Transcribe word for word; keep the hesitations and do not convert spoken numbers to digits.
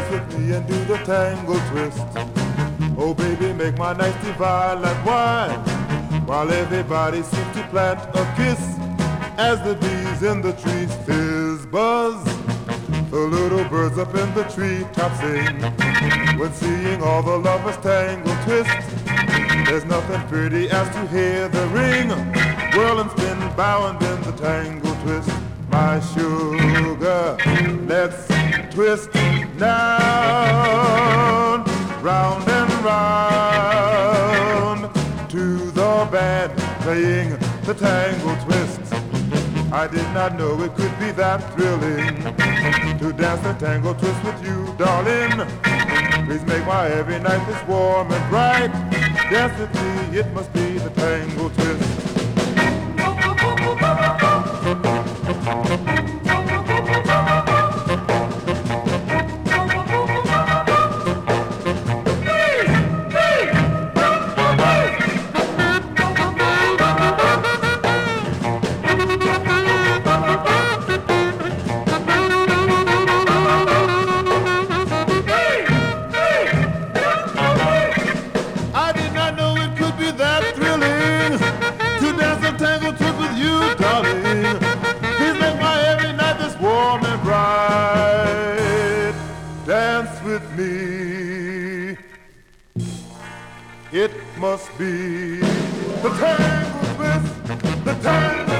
dance with me and do the tango twist. Oh baby, make my nights divine like wine, while everybody seems to plant a kiss as the bees in the trees fizz buzz. The little birds up in the treetops sing when seeing all the lovers tango twist. There's nothing pretty as to hear the ring, whirl and spin, bound in the tango twist. My sugar, let's twist now, round and round, to the band playing the tango twist. I did not know it could be that thrilling to dance the tango twist with you, darling. Please make my every night this warm and bright. Dance with me, it must be the tango twist. Dance with me, it must be the tango twist, the tango